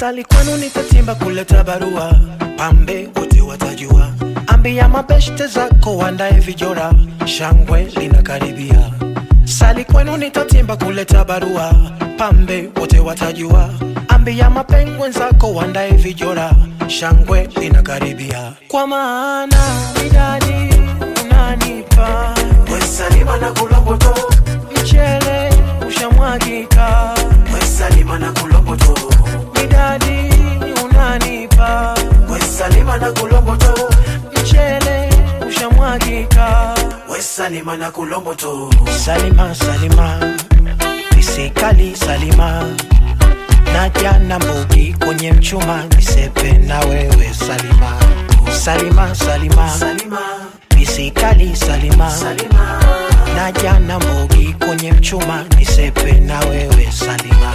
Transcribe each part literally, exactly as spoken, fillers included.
Sali kwenu nitatimba kuleta barua, pambe wote watajua. Ambia mabeshte zako wandae vijora, shangwe linakaribia. Sali kwenu nitatimba kuleta barua, pambe wote watajua. Ambia mapengwe zako wandae vijora, shangwe linakaribia. Kwa maana midadi unanipa, Mwesalima na kulomboto, mchele ushamwagika. Mwesalima na kulomboto, midadi unanipa, Mwesalima na kulomboto, mchele ushamwagika. Mwesalima na kulomboto. Salima Salima, nisikali Salima, naja na mbugi kwenye mchuma nisepe na wewe Salima. Salima Salima, Salima, nisikali Salima, Salima, naja na mbugi kwenye mchuma nisepe na wewe Salima.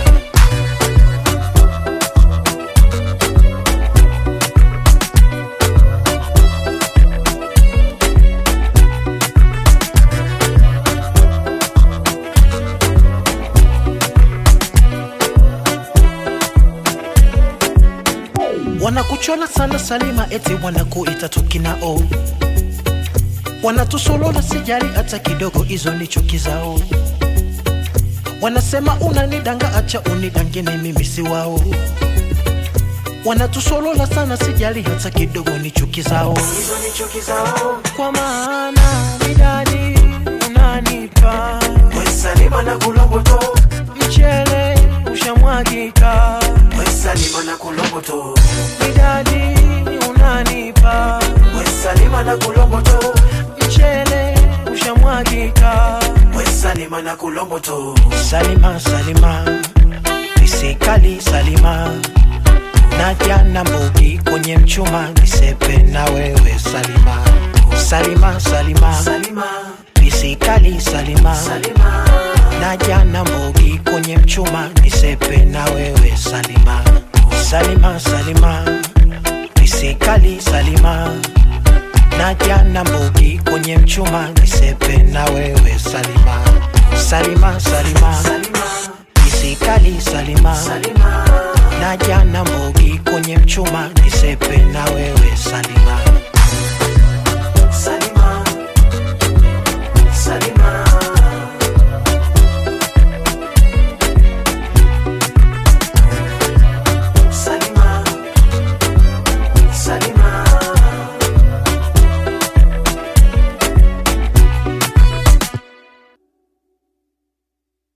Wanakuchola sana Salima, eti wanakuita tukinao. Wanatusolola sijali hata kidogo, hizo ni chuki zao. Wanasema unanidanga, acha unidangene, mimi si wao. Wanatusolola sana sijali hata kidogo, ni chuki zao. hizo ni chuki zao. Kwa maana midadi unanipa, Mwesalima na kulomboto, mchele ushamwagika. Mwesalima na kulomboto, midadi unanipa, Mwesalima na kulomboto, mchele ushamwagika. Mwesalima na kulomboto. Salima Salima, nisikali Salima, naja na mbugi kwenye mchuma nisepe na wewe Salima. Salima Salima, Salima, nisikali Salima, Salima, naja na mbugi kwenye mchuma nisepe na wewe Salima. Salima Salima, nisikali Salima, naja na mbugi kwenye mchuma nisepe na wewe Salima. Salima Salima, Salima, nisikali Salima, Salima, naja na mbugi kwenye mchuma nisepe na wewe Salima.